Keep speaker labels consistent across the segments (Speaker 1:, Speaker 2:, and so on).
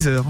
Speaker 1: Heures.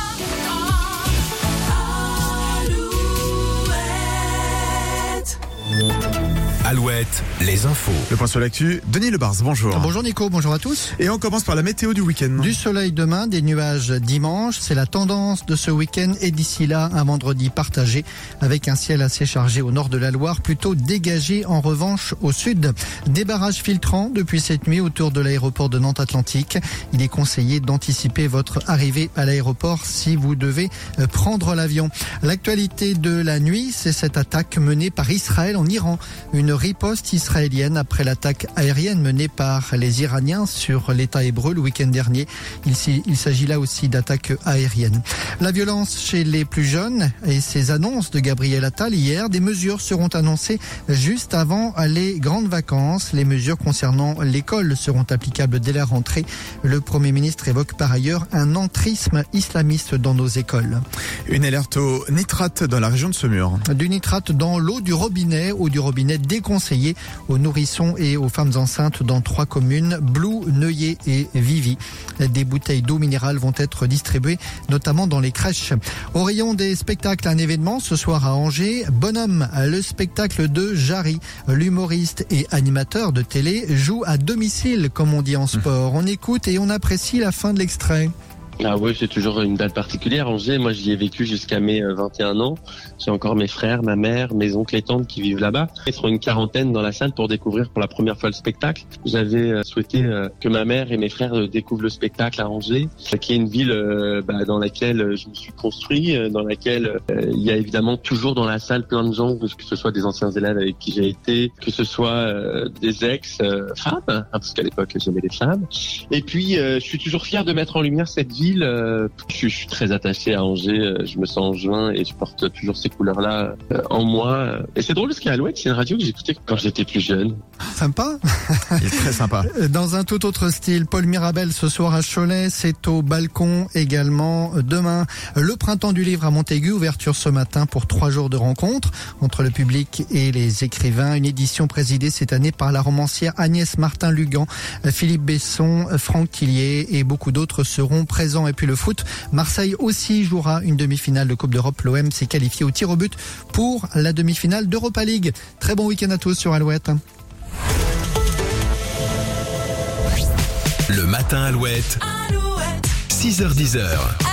Speaker 2: Alouette, les infos.
Speaker 1: Le point sur l'actu, Denis Lebars, bonjour.
Speaker 3: Bonjour Nico, bonjour à tous.
Speaker 1: Et on commence par la météo du week-end.
Speaker 3: Du soleil demain, des nuages dimanche, c'est la tendance de ce week-end et d'ici là, un vendredi partagé avec un ciel assez chargé au nord de la Loire, plutôt dégagé en revanche au sud. Des barrages filtrants depuis cette nuit autour de l'aéroport de Nantes-Atlantique. Il est conseillé d'anticiper votre arrivée à l'aéroport si vous devez prendre l'avion. L'actualité de la nuit, c'est cette attaque menée par Israël en Iran. Une riposte israélienne après l'attaque aérienne menée par les Iraniens sur l'État hébreu le week-end dernier. Il s'agit là aussi d'attaques aériennes. La violence chez les plus jeunes et ces annonces de Gabriel Attal hier, des mesures seront annoncées juste avant les grandes vacances. Les mesures concernant l'école seront applicables dès la rentrée. Le Premier ministre évoque par ailleurs un entrisme islamiste dans nos écoles.
Speaker 1: Une alerte au nitrate dans la région de Saumur.
Speaker 3: Du nitrate dans l'eau du robinet ou du robinet déconseillé aux nourrissons et aux femmes enceintes dans 3 communes, Blou, Neuilly et Vivy. Des bouteilles d'eau minérale vont être distribuées, notamment dans les crèches. Au rayon des spectacles, un événement ce soir à Angers. Bonhomme, le spectacle de Jarry, l'humoriste et animateur de télé, joue à domicile, comme on dit en sport. On écoute et on apprécie la fin de l'extrait.
Speaker 4: Ah oui, c'est toujours une date particulière. Angers, moi j'y ai vécu jusqu'à mes 21 ans. J'ai encore mes frères, ma mère, mes oncles et tantes qui vivent là-bas. Ils seront une quarantaine dans la salle pour découvrir pour la première fois le spectacle. J'avais souhaité que ma mère et mes frères découvrent le spectacle à Angers, qui est une ville dans laquelle je me suis construit, dans laquelle il y a évidemment toujours dans la salle plein de gens, que ce soit des anciens élèves avec qui j'ai été, que ce soit des ex-femmes, parce qu'à l'époque j'aimais les femmes. Et puis je suis toujours fier de mettre en lumière cette ville. Je suis très attaché à Angers, je me sens angevin et je porte toujours ces couleurs-là en moi. Et c'est drôle parce qu'Alouette, c'est une radio que j'écoutais quand j'étais plus jeune.
Speaker 3: Sympa.
Speaker 1: Il est très sympa.
Speaker 3: Dans un tout autre style, Paul Mirabel ce soir à Cholet, c'est au balcon également demain. Le printemps du livre à Montaigu, ouverture ce matin pour 3 jours de rencontres entre le public et les écrivains. Une édition présidée cette année par la romancière Agnès Martin-Lugan, Philippe Besson, Franck Quillier et beaucoup d'autres seront présents. Et puis le foot, Marseille aussi jouera une demi-finale de Coupe d'Europe. L'OM s'est qualifié au tir au but pour la demi-finale d'Europa League. Très bon week-end à tous sur Alouette.
Speaker 2: Le matin Alouette. 6h-10h.